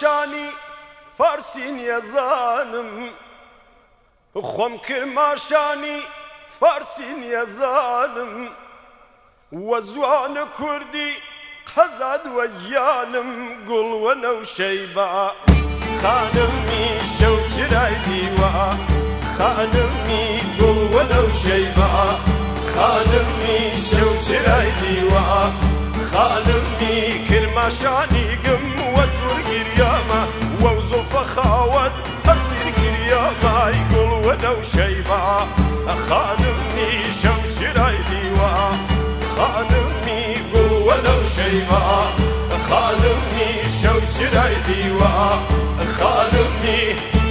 ماشانی فارسی نیەزانم خۆم کرد ماشانی فارسی نیەزانم وە زوانە کوردی قەزاد وە گیانم گوڵوە نەوشەیبە خانمی شەو چرای دیوە خانمی گوڵوە نەوشەیبە خانمی شەو چرای دیوە خانمی کرماشانی گم وە تورگیریامە وە زۆفە خاوەت ئەسیر گریامای گوڵوە نەوشەیبە خانمی شەو چرای دیوە خانمی گوڵوە نەوشەیبە خانمی شەو چرای دیوە خانمی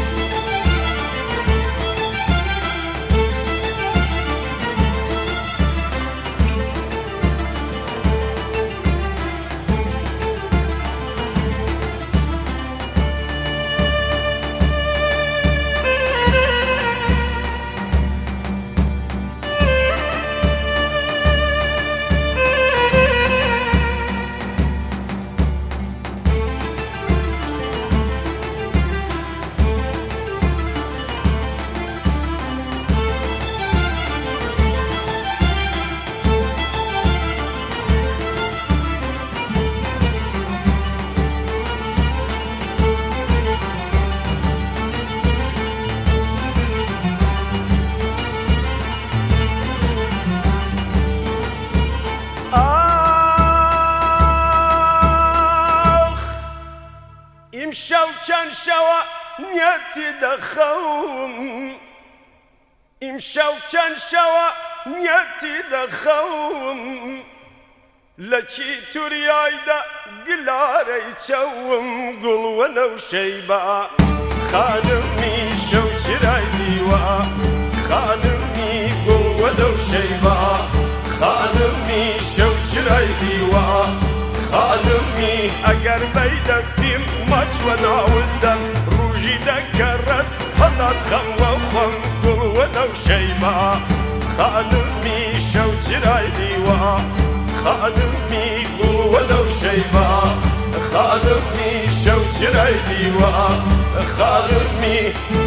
ئیمشەو چەند شەوە نیەتی دەخەوم ئیمشەو چەند شەوە نیەتی دەخەوم لە چیتوریایدا گلارەی چەوم گوڵوە نەوشەیبە خانمی شەو چرای دیوە خانمی گوڵوە نەوشەیبە خانمی شەو چرای دیوە خانمی ئەگەر بەی دەبتیم ماچوە ناولدەم ڕوژی دەگەڕێت هەڵات خەموە خۆم گوڵوە نەوشەیبە خانمی شەو چرای دیوە خانمی گوڵوە نەوشەیبە خانمی شەو چرای دیوە خانمی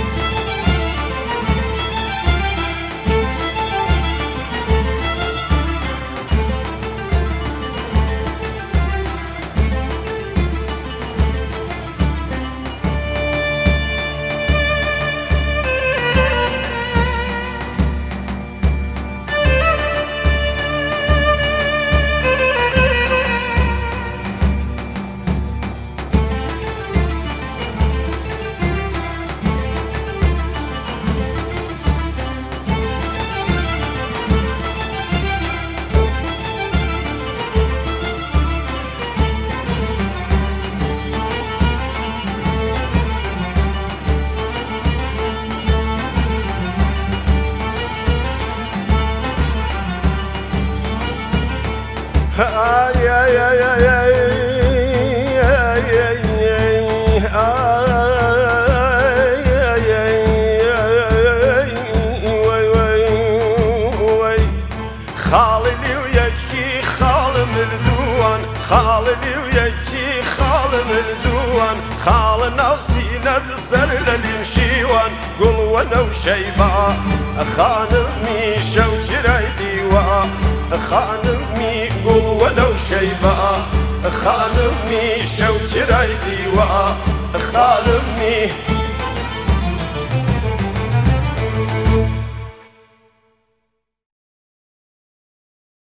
خاڵی و یەکی خاڵ مردووان خاڵی و یەکی خاڵ مردووان خاڵ ناو سینەت سەر لە لیمشیوان گوڵوە نەوشەیبە خانمی شەو چرای دیوە خانمی گوڵوە نەوشەیبە خانمی شەو چرای دیوە خانمی